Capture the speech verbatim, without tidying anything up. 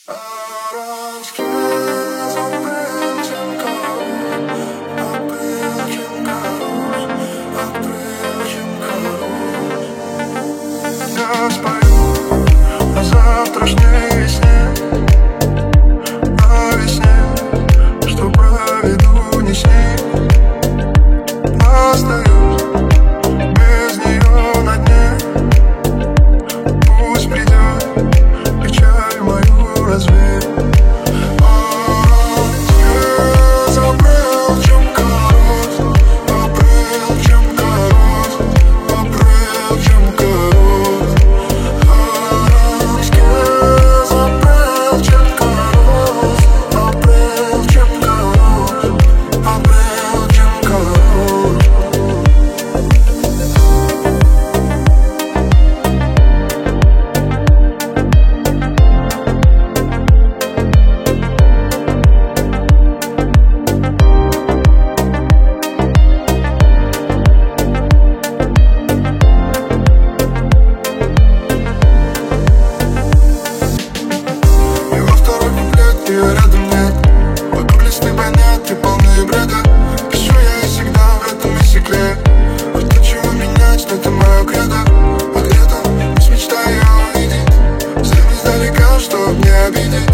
Я спою о завтрашней весне, о весне, что проведу не с ней. Остаюсь без нее на дне. Пусть придет печаль мою развеет. Ее рядом нет, вокруг лесные планеты, полные бреда. Пишу я и всегда в этом и секрет. Вот ничего менять, но это мое кредо. А где-то пусть мечта ее увидит, взгляд издалека, чтоб не обидеть.